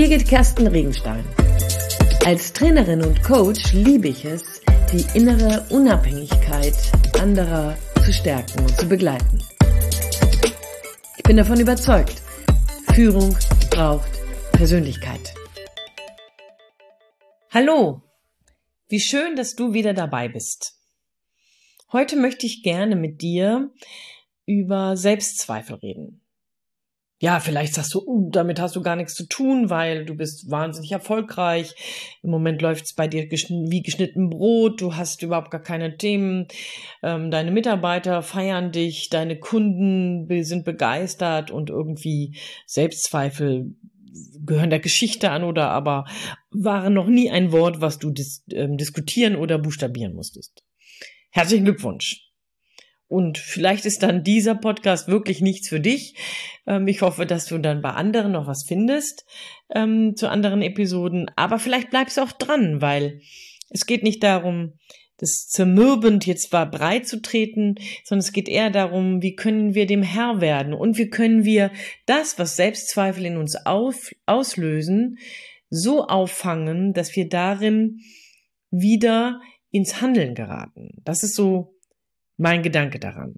Birgit Kersten Regenstein. Als Trainerin und Coach liebe ich es, die innere Unabhängigkeit anderer zu stärken und zu begleiten. Ich bin davon überzeugt, Führung braucht Persönlichkeit. Hallo, wie schön, dass du wieder dabei bist. Heute möchte ich gerne mit dir über Selbstzweifel reden. Ja, vielleicht sagst du, damit hast du gar nichts zu tun, weil du bist wahnsinnig erfolgreich. Im Moment läuft's bei dir wie geschnitten Brot. Du hast überhaupt gar keine Themen. Deine Mitarbeiter feiern dich, deine Kunden sind begeistert und irgendwie Selbstzweifel gehören der Geschichte an oder aber waren noch nie ein Wort, was du diskutieren oder buchstabieren musstest. Herzlichen Glückwunsch. Und vielleicht ist dann dieser Podcast wirklich nichts für dich. Ich hoffe, dass du dann bei anderen noch was findest zu anderen Episoden. Aber vielleicht bleibst du auch dran, weil es geht nicht darum, das zermürbend jetzt breit zu treten, sondern es geht eher darum, wie können wir dem Herr werden und wie können wir das, was Selbstzweifel in uns auslösen, so auffangen, dass wir darin wieder ins Handeln geraten. Das ist so mein Gedanke daran.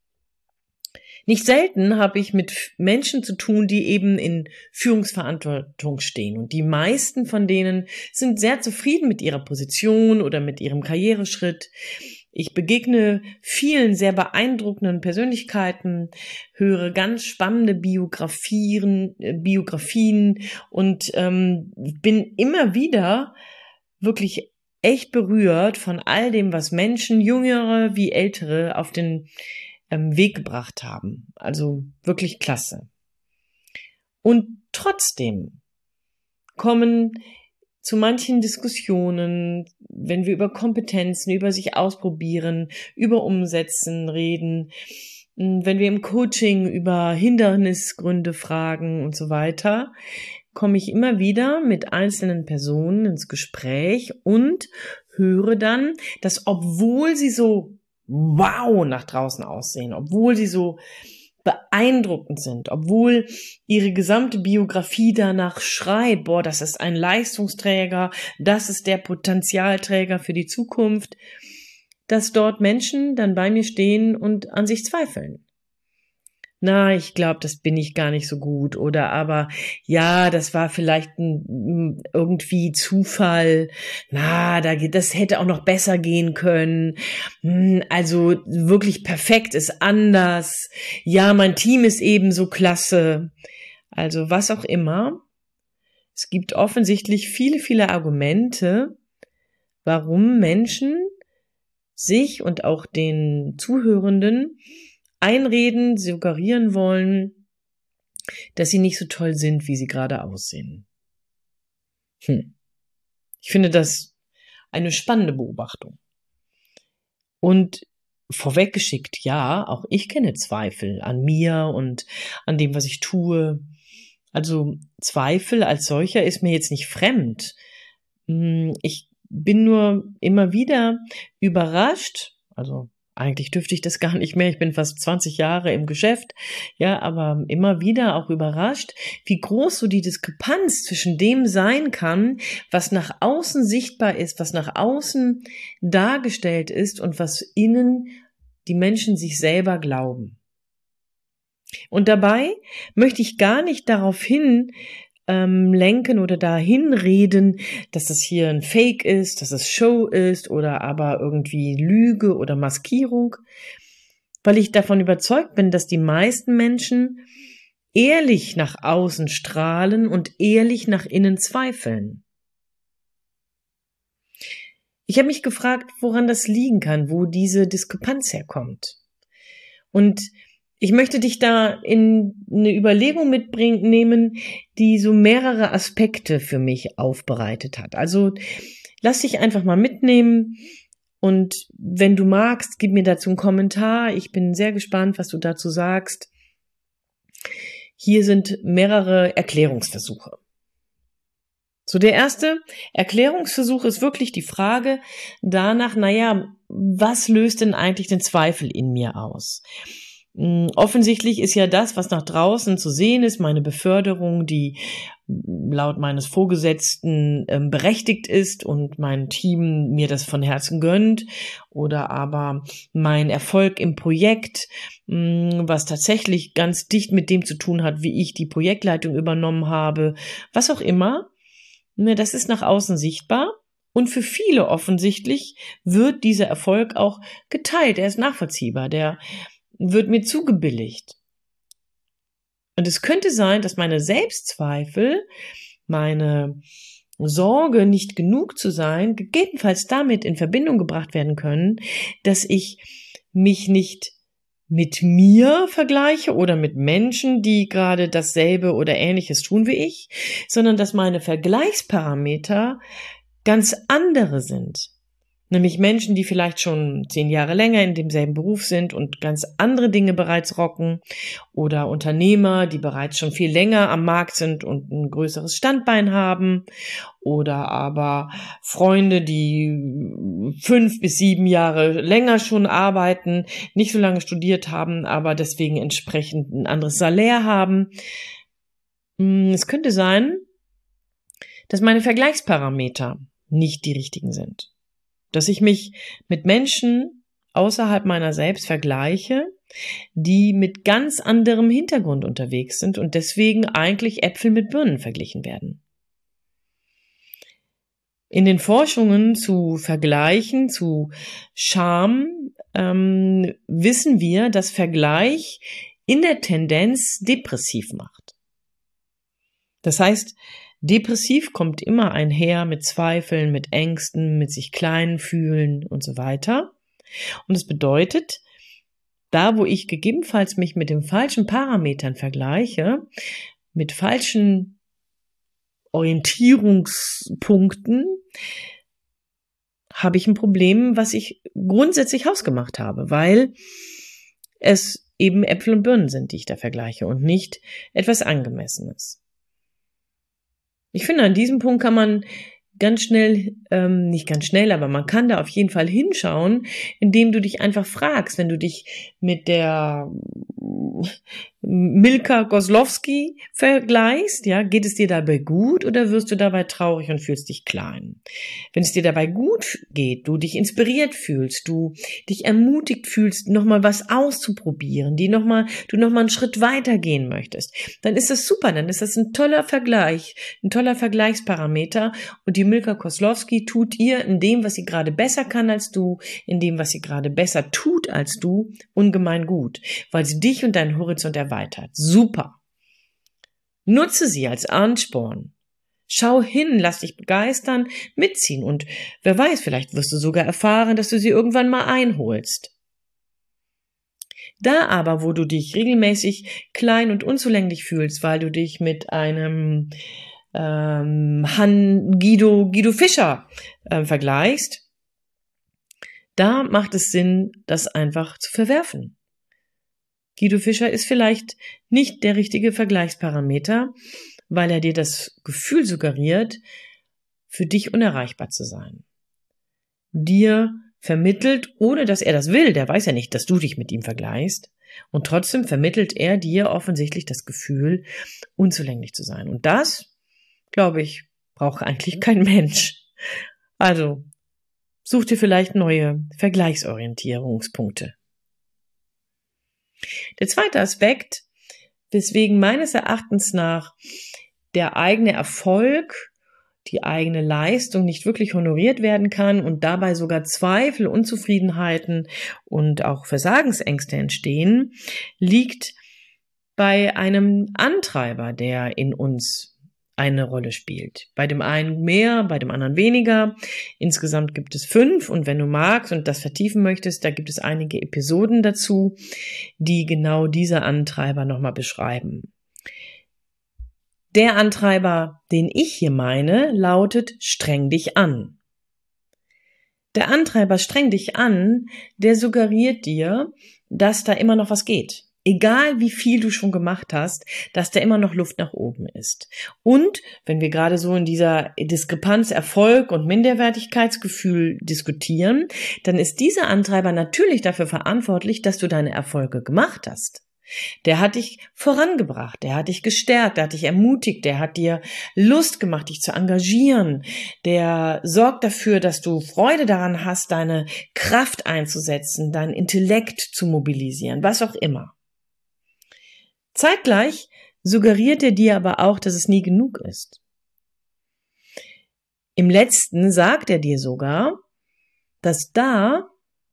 Nicht selten habe ich mit Menschen zu tun, die eben in Führungsverantwortung stehen. Und die meisten von denen sind sehr zufrieden mit ihrer Position oder mit ihrem Karriereschritt. Ich begegne vielen sehr beeindruckenden Persönlichkeiten, höre ganz spannende Biografien und bin immer wieder wirklich echt berührt von all dem, was Menschen, Jüngere wie Ältere, auf den Weg gebracht haben. Also wirklich klasse. Und trotzdem kommen zu manchen Diskussionen, wenn wir über Kompetenzen, über sich ausprobieren, über Umsetzen reden, wenn wir im Coaching über Hindernisgründe fragen und so weiter, komme ich immer wieder mit einzelnen Personen ins Gespräch und höre dann, dass obwohl sie so wow nach draußen aussehen, obwohl sie so beeindruckend sind, obwohl ihre gesamte Biografie danach schreit, boah, das ist ein Leistungsträger, das ist der Potenzialträger für die Zukunft, dass dort Menschen dann bei mir stehen und an sich zweifeln. Na, ich glaube, das bin ich gar nicht so gut. Oder aber, ja, das war vielleicht irgendwie Zufall. Na, das hätte auch noch besser gehen können. Also wirklich perfekt ist anders. Ja, mein Team ist ebenso klasse. Also was auch immer. Es gibt offensichtlich viele, viele Argumente, warum Menschen sich und auch den Zuhörenden einreden, suggerieren wollen, dass sie nicht so toll sind, wie sie gerade aussehen. Ich finde das eine spannende Beobachtung. Und vorweggeschickt, ja, auch ich kenne Zweifel an mir und an dem, was ich tue. Also Zweifel als solcher ist mir jetzt nicht fremd. Ich bin nur immer wieder überrascht, also eigentlich dürfte ich das gar nicht mehr. Ich bin fast 20 Jahre im Geschäft, ja, aber immer wieder auch überrascht, wie groß so die Diskrepanz zwischen dem sein kann, was nach außen sichtbar ist, was nach außen dargestellt ist und was innen die Menschen sich selber glauben. Und dabei möchte ich gar nicht darauf lenken oder dahin reden, dass das hier ein Fake ist, dass es Show ist oder aber irgendwie Lüge oder Maskierung, weil ich davon überzeugt bin, dass die meisten Menschen ehrlich nach außen strahlen und ehrlich nach innen zweifeln. Ich habe mich gefragt, woran das liegen kann, wo diese Diskrepanz herkommt. Und ich möchte dich da in eine Überlegung nehmen, die so mehrere Aspekte für mich aufbereitet hat. Also lass dich einfach mal mitnehmen und wenn du magst, gib mir dazu einen Kommentar. Ich bin sehr gespannt, was du dazu sagst. Hier sind mehrere Erklärungsversuche. So, der erste Erklärungsversuch ist wirklich die Frage danach, was löst denn eigentlich den Zweifel in mir aus? Offensichtlich ist ja das, was nach draußen zu sehen ist, meine Beförderung, die laut meines Vorgesetzten berechtigt ist und mein Team mir das von Herzen gönnt, oder aber mein Erfolg im Projekt, was tatsächlich ganz dicht mit dem zu tun hat, wie ich die Projektleitung übernommen habe, was auch immer, das ist nach außen sichtbar. Und für viele offensichtlich wird dieser Erfolg auch geteilt, er ist nachvollziehbar, der wird mir zugebilligt. Und es könnte sein, dass meine Selbstzweifel, meine Sorge, nicht genug zu sein, gegebenenfalls damit in Verbindung gebracht werden können, dass ich mich nicht mit mir vergleiche oder mit Menschen, die gerade dasselbe oder Ähnliches tun wie ich, sondern dass meine Vergleichsparameter ganz andere sind. Nämlich Menschen, die vielleicht schon 10 Jahre länger in demselben Beruf sind und ganz andere Dinge bereits rocken, oder Unternehmer, die bereits schon viel länger am Markt sind und ein größeres Standbein haben, oder aber Freunde, die 5 bis 7 Jahre länger schon arbeiten, nicht so lange studiert haben, aber deswegen entsprechend ein anderes Salär haben. Es könnte sein, dass meine Vergleichsparameter nicht die richtigen sind. Dass ich mich mit Menschen außerhalb meiner selbst vergleiche, die mit ganz anderem Hintergrund unterwegs sind und deswegen eigentlich Äpfel mit Birnen verglichen werden. In den Forschungen zu Vergleichen, zu Scham, wissen wir, dass Vergleich in der Tendenz depressiv macht. Das heißt, depressiv kommt immer einher mit Zweifeln, mit Ängsten, mit sich klein fühlen und so weiter. Und es bedeutet, da wo ich gegebenenfalls mich mit den falschen Parametern vergleiche, mit falschen Orientierungspunkten, habe ich ein Problem, was ich grundsätzlich hausgemacht habe, weil es eben Äpfel und Birnen sind, die ich da vergleiche und nicht etwas Angemessenes. Ich finde, an diesem Punkt kann man ganz schnell, nicht ganz schnell, aber man kann da auf jeden Fall hinschauen, indem du dich einfach fragst, wenn du dich mit der Milka Kozlowski vergleichst, ja, geht es dir dabei gut oder wirst du dabei traurig und fühlst dich klein? Wenn es dir dabei gut geht, du dich inspiriert fühlst, du dich ermutigt fühlst, nochmal was auszuprobieren, du nochmal einen Schritt weiter gehen möchtest, dann ist das super, dann ist das ein toller Vergleich, ein toller Vergleichsparameter und die Milka Kozlowski tut ihr in dem, was sie gerade besser kann als du, in dem, was sie gerade besser tut als du, ungemein gut, weil sie dich und deinen Horizont erweitert. Super. Nutze sie als Ansporn. Schau hin, lass dich begeistern, mitziehen und wer weiß, vielleicht wirst du sogar erfahren, dass du sie irgendwann mal einholst. Da aber, wo du dich regelmäßig klein und unzulänglich fühlst, weil du dich mit einem Guido Fischer vergleichst, da macht es Sinn, das einfach zu verwerfen. Guido Fischer ist vielleicht nicht der richtige Vergleichsparameter, weil er dir das Gefühl suggeriert, für dich unerreichbar zu sein. Dir vermittelt, ohne dass er das will, der weiß ja nicht, dass du dich mit ihm vergleichst, und trotzdem vermittelt er dir offensichtlich das Gefühl, unzulänglich zu sein. Und das, glaube ich, braucht eigentlich kein Mensch. Also, such dir vielleicht neue Vergleichsorientierungspunkte. Der zweite Aspekt, weswegen meines Erachtens nach der eigene Erfolg, die eigene Leistung nicht wirklich honoriert werden kann und dabei sogar Zweifel, Unzufriedenheiten und auch Versagensängste entstehen, liegt bei einem Antreiber, der in uns eine Rolle spielt. Bei dem einen mehr, bei dem anderen weniger. Insgesamt gibt es 5 und wenn du magst und das vertiefen möchtest, da gibt es einige Episoden dazu, die genau diese Antreiber nochmal beschreiben. Der Antreiber, den ich hier meine, lautet streng dich an. Der Antreiber streng dich an, der suggeriert dir, dass da immer noch was geht. egal wie viel du schon gemacht hast, dass da immer noch Luft nach oben ist. Und wenn wir gerade so in dieser Diskrepanz Erfolg und Minderwertigkeitsgefühl diskutieren, dann ist dieser Antreiber natürlich dafür verantwortlich, dass du deine Erfolge gemacht hast. Der hat dich vorangebracht, der hat dich gestärkt, der hat dich ermutigt, der hat dir Lust gemacht, dich zu engagieren, der sorgt dafür, dass du Freude daran hast, deine Kraft einzusetzen, deinen Intellekt zu mobilisieren, was auch immer. Zeitgleich suggeriert er dir aber auch, dass es nie genug ist. Im letzten sagt er dir sogar, dass da,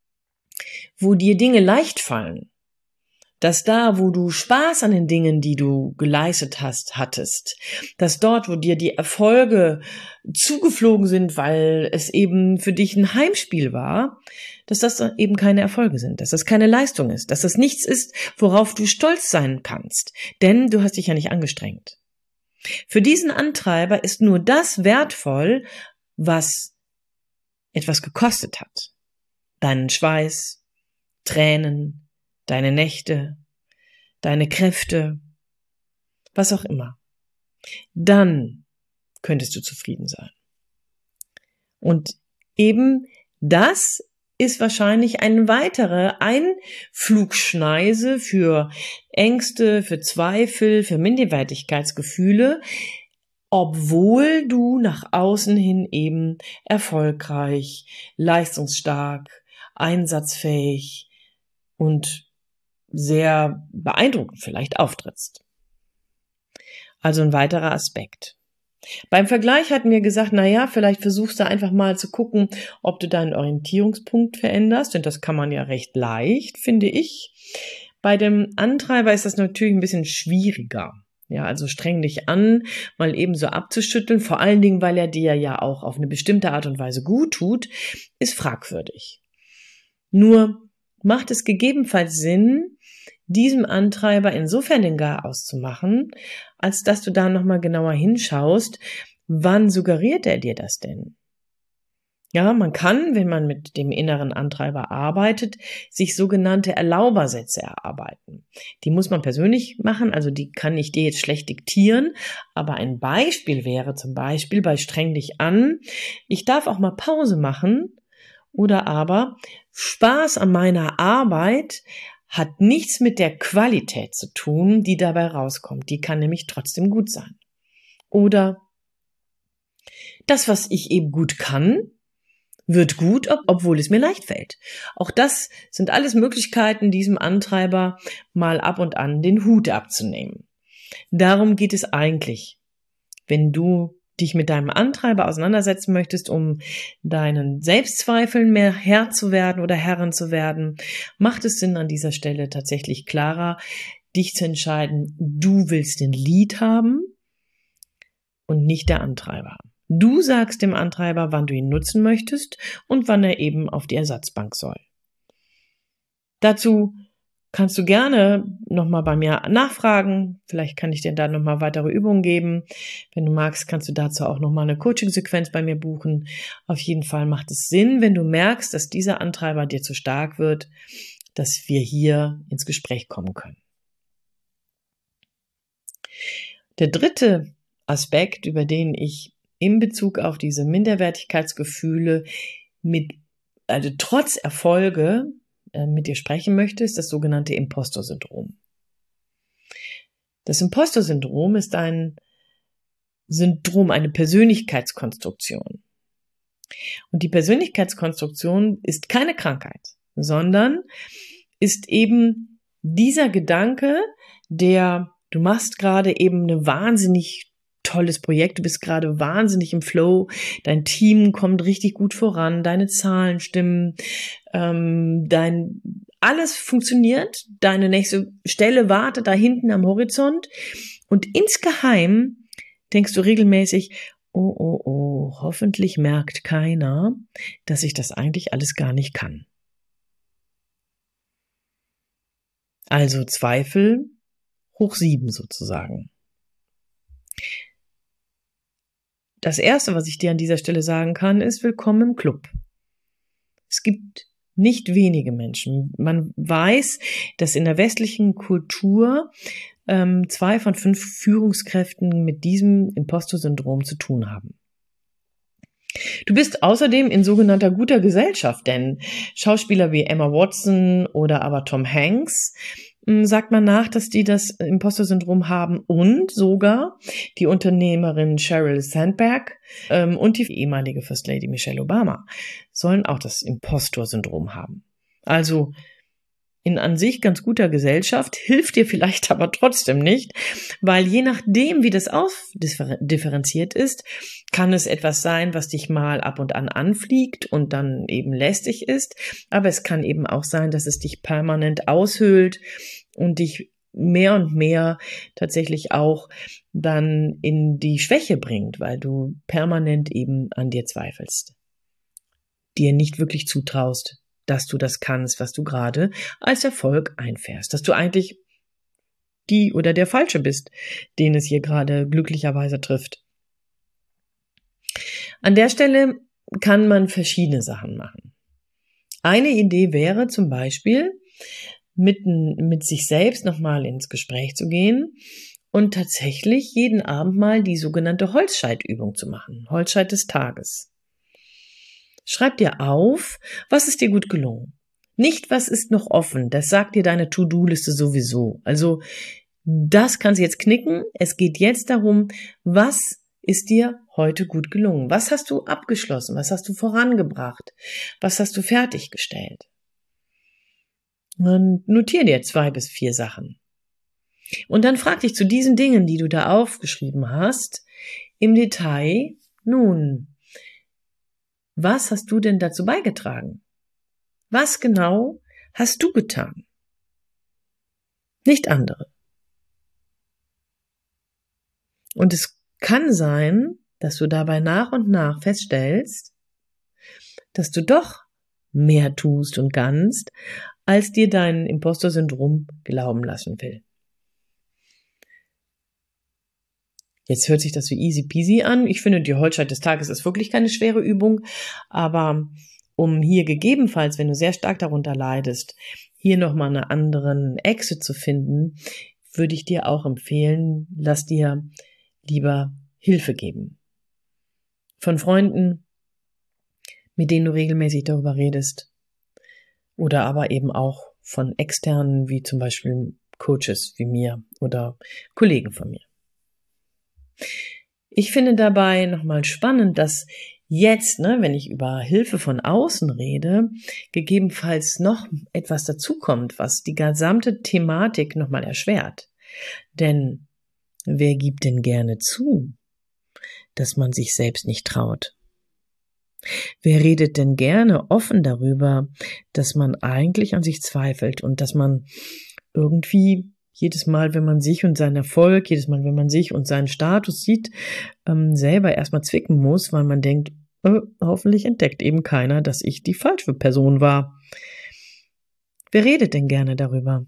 wo dir Dinge leicht fallen, dass da, wo du Spaß an den Dingen, die du geleistet hast, hattest, dass dort, wo dir die Erfolge zugeflogen sind, weil es eben für dich ein Heimspiel war, dass das eben keine Erfolge sind, dass das keine Leistung ist, dass das nichts ist, worauf du stolz sein kannst, denn du hast dich ja nicht angestrengt. Für diesen Antreiber ist nur das wertvoll, was etwas gekostet hat. Deinen Schweiß, Tränen, deine Nächte, deine Kräfte, was auch immer. Dann könntest du zufrieden sein. Und eben das ist wahrscheinlich eine weitere Einflugschneise für Ängste, für Zweifel, für Minderwertigkeitsgefühle, obwohl du nach außen hin eben erfolgreich, leistungsstark, einsatzfähig und sehr beeindruckend vielleicht auftrittst. Also ein weiterer Aspekt. Beim Vergleich hatten wir gesagt, vielleicht versuchst du einfach mal zu gucken, ob du deinen Orientierungspunkt veränderst, denn das kann man ja recht leicht, finde ich. Bei dem Antreiber ist das natürlich ein bisschen schwieriger. Ja, also streng dich an, mal eben so abzuschütteln, vor allen Dingen, weil er dir ja auch auf eine bestimmte Art und Weise gut tut, ist fragwürdig. Nur macht es gegebenenfalls Sinn, diesem Antreiber insofern den Garaus zu machen, als dass du da nochmal genauer hinschaust, wann suggeriert er dir das denn? Ja, man kann, wenn man mit dem inneren Antreiber arbeitet, sich sogenannte Erlaubersätze erarbeiten. Die muss man persönlich machen, also die kann ich dir jetzt schlecht diktieren, aber ein Beispiel wäre zum Beispiel bei streng dich an, ich darf auch mal Pause machen oder aber Spaß an meiner Arbeit hat nichts mit der Qualität zu tun, die dabei rauskommt. Die kann nämlich trotzdem gut sein. Oder das, was ich eben gut kann, wird gut, obwohl es mir leicht fällt. Auch das sind alles Möglichkeiten, diesem Antreiber mal ab und an den Hut abzunehmen. Darum geht es eigentlich, wenn du dich mit deinem Antreiber auseinandersetzen möchtest, um deinen Selbstzweifeln mehr Herr zu werden oder Herrin zu werden, macht es Sinn, an dieser Stelle tatsächlich klarer, dich zu entscheiden, du willst den Lead haben und nicht der Antreiber. Du sagst dem Antreiber, wann du ihn nutzen möchtest und wann er eben auf die Ersatzbank soll. Dazu kannst du gerne nochmal bei mir nachfragen. Vielleicht kann ich dir da nochmal weitere Übungen geben. Wenn du magst, kannst du dazu auch nochmal eine Coaching-Sequenz bei mir buchen. Auf jeden Fall macht es Sinn, wenn du merkst, dass dieser Antreiber dir zu stark wird, dass wir hier ins Gespräch kommen können. Der dritte Aspekt, über den ich in Bezug auf diese Minderwertigkeitsgefühle trotz Erfolge mit dir sprechen möchte, ist das sogenannte Impostor-Syndrom. Das Impostor-Syndrom ist ein Syndrom, eine Persönlichkeitskonstruktion. Und die Persönlichkeitskonstruktion ist keine Krankheit, sondern ist eben dieser Gedanke, du machst gerade eben eine wahnsinnig tolles Projekt, du bist gerade wahnsinnig im Flow, dein Team kommt richtig gut voran, deine Zahlen stimmen, alles funktioniert, deine nächste Stelle wartet da hinten am Horizont und insgeheim denkst du regelmäßig, oh, hoffentlich merkt keiner, dass ich das eigentlich alles gar nicht kann. Also Zweifel hoch 7 sozusagen. Das Erste, was ich dir an dieser Stelle sagen kann, ist willkommen im Club. Es gibt Nicht wenige Menschen. Man weiß, dass in der westlichen Kultur 2 von 5 Führungskräften mit diesem Impostor-Syndrom zu tun haben. Du bist außerdem in sogenannter guter Gesellschaft, denn Schauspieler wie Emma Watson oder aber Tom Hanks sagt man nach, dass die das Impostor-Syndrom haben, und sogar die Unternehmerin Sheryl Sandberg und die ehemalige First Lady Michelle Obama sollen auch das Impostor-Syndrom haben. Also in an sich ganz guter Gesellschaft, hilft dir vielleicht aber trotzdem nicht, weil je nachdem, wie das ausdifferenziert ist, kann es etwas sein, was dich mal ab und an anfliegt und dann eben lästig ist, aber es kann eben auch sein, dass es dich permanent aushöhlt und dich mehr und mehr tatsächlich auch dann in die Schwäche bringt, weil du permanent eben an dir zweifelst, dir nicht wirklich zutraust, dass du das kannst, was du gerade als Erfolg einfährst, dass du eigentlich die oder der Falsche bist, den es hier gerade glücklicherweise trifft. An der Stelle kann man verschiedene Sachen machen. Eine Idee wäre zum Beispiel, mit sich selbst nochmal ins Gespräch zu gehen und tatsächlich jeden Abend mal die sogenannte Holzscheitübung zu machen, Holzscheit des Tages. Schreib dir auf, was ist dir gut gelungen. Nicht, was ist noch offen, das sagt dir deine To-Do-Liste sowieso. Also das kannst du jetzt knicken. Es geht jetzt darum, was ist dir heute gut gelungen? Was hast du abgeschlossen? Was hast du vorangebracht? Was hast du fertiggestellt? Und notier dir 2 bis 4 Sachen. Und dann frag dich zu diesen Dingen, die du da aufgeschrieben hast, im Detail, nun, was hast du denn dazu beigetragen? Was genau hast du getan? Nicht andere. Und es kann sein, dass du dabei nach und nach feststellst, dass du doch mehr tust und kannst, als dir dein Impostor-Syndrom glauben lassen will. Jetzt hört sich das wie easy peasy an. Ich finde, die Holzscheit des Tages ist wirklich keine schwere Übung, aber um hier gegebenenfalls, wenn du sehr stark darunter leidest, hier nochmal einen anderen Exit zu finden, würde ich dir auch empfehlen, lass dir lieber Hilfe geben. Von Freunden, mit denen du regelmäßig darüber redest, oder aber eben auch von externen, wie zum Beispiel Coaches wie mir oder Kollegen von mir. Ich finde dabei nochmal spannend, dass jetzt, wenn ich über Hilfe von außen rede, gegebenenfalls noch etwas dazukommt, was die gesamte Thematik nochmal erschwert. Denn wer gibt denn gerne zu, dass man sich selbst nicht traut? Wer redet denn gerne offen darüber, dass man eigentlich an sich zweifelt und dass man irgendwie jedes Mal, wenn man sich und seinen Erfolg, jedes Mal, wenn man sich und seinen Status sieht, selber erstmal zwicken muss, weil man denkt, hoffentlich entdeckt eben keiner, dass ich die falsche Person war. Wer redet denn gerne darüber?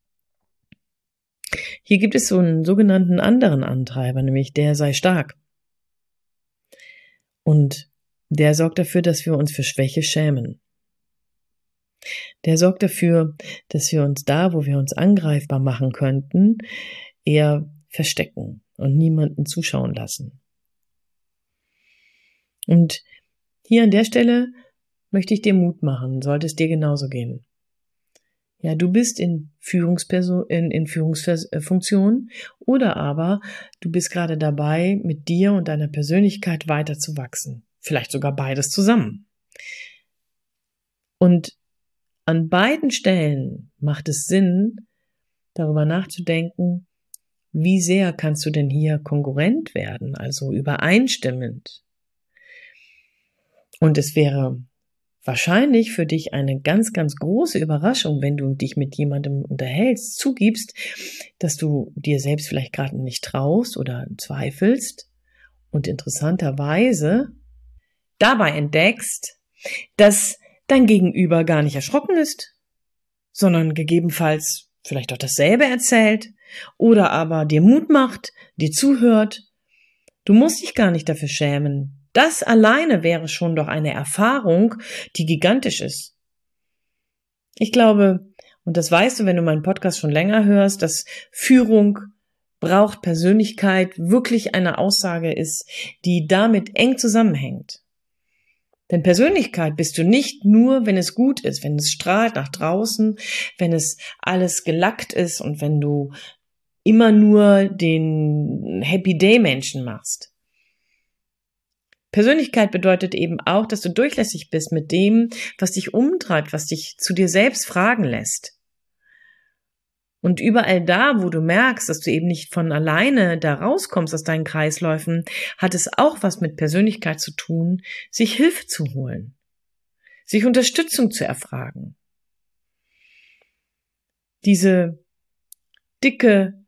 Hier gibt es so einen sogenannten anderen Antreiber, nämlich der sei stark. Und der sorgt dafür, dass wir uns für Schwäche schämen. Der sorgt dafür, dass wir uns da, wo wir uns angreifbar machen könnten, eher verstecken und niemanden zuschauen lassen. Und hier an der Stelle möchte ich dir Mut machen, sollte es dir genauso gehen. Ja, du bist in Führungsfunktion oder aber du bist gerade dabei, mit dir und deiner Persönlichkeit weiter zu wachsen. Vielleicht sogar beides zusammen. Und an beiden Stellen macht es Sinn, darüber nachzudenken, wie sehr kannst du denn hier kongruent werden, also übereinstimmend. Und es wäre wahrscheinlich für dich eine ganz, ganz große Überraschung, wenn du dich mit jemandem unterhältst, zugibst, dass du dir selbst vielleicht gerade nicht traust oder zweifelst und interessanterweise dabei entdeckst, dass dein Gegenüber gar nicht erschrocken ist, sondern gegebenenfalls vielleicht auch dasselbe erzählt oder aber dir Mut macht, dir zuhört. Du musst dich gar nicht dafür schämen. Das alleine wäre schon doch eine Erfahrung, die gigantisch ist. Ich glaube, und das weißt du, wenn du meinen Podcast schon länger hörst, dass Führung braucht Persönlichkeit wirklich eine Aussage ist, die damit eng zusammenhängt. Denn Persönlichkeit bist du nicht nur, wenn es gut ist, wenn es strahlt nach draußen, wenn es alles gelackt ist und wenn du immer nur den Happy-Day-Menschen machst. Persönlichkeit bedeutet eben auch, dass du durchlässig bist mit dem, was dich umtreibt, was dich zu dir selbst fragen lässt. Und überall da, wo du merkst, dass du eben nicht von alleine da rauskommst aus deinen Kreisläufen, hat es auch was mit Persönlichkeit zu tun, sich Hilfe zu holen, sich Unterstützung zu erfragen. Diese dicke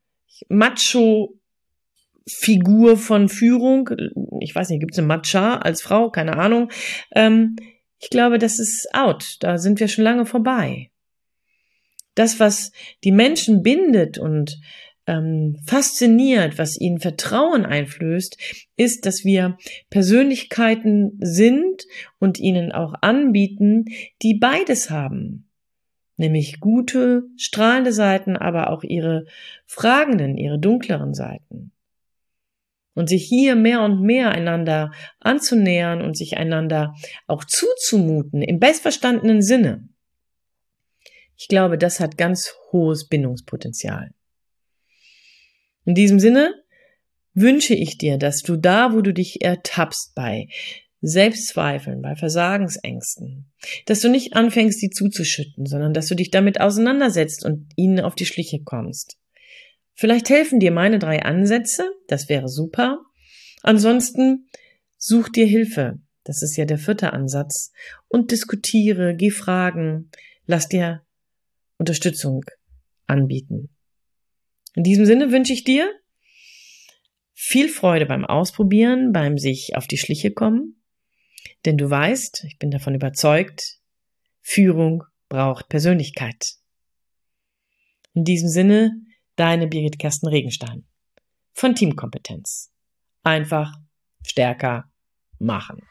Macho-Figur von Führung, ich weiß nicht, gibt es eine Matcha als Frau? Keine Ahnung. Ich glaube, das ist out. Da sind wir schon lange vorbei. Das, was die Menschen bindet und fasziniert, was ihnen Vertrauen einflößt, ist, dass wir Persönlichkeiten sind und ihnen auch anbieten, die beides haben. Nämlich gute, strahlende Seiten, aber auch ihre fragenden, ihre dunkleren Seiten. Und sich hier mehr und mehr einander anzunähern und sich einander auch zuzumuten, im bestverstandenen Sinne. Ich glaube, das hat ganz hohes Bindungspotenzial. In diesem Sinne wünsche ich dir, dass du da, wo du dich ertappst bei Selbstzweifeln, bei Versagensängsten, dass du nicht anfängst, sie zuzuschütten, sondern dass du dich damit auseinandersetzt und ihnen auf die Schliche kommst. Vielleicht helfen dir meine 3 Ansätze, das wäre super. Ansonsten such dir Hilfe, das ist ja der 4. Ansatz, und diskutiere, geh fragen, lass dir Unterstützung anbieten. In diesem Sinne wünsche ich dir viel Freude beim Ausprobieren, beim sich auf die Schliche kommen, denn du weißt, ich bin davon überzeugt, Führung braucht Persönlichkeit. In diesem Sinne, deine Birgit Kerstin Regenstein von Teamkompetenz. Einfach stärker machen.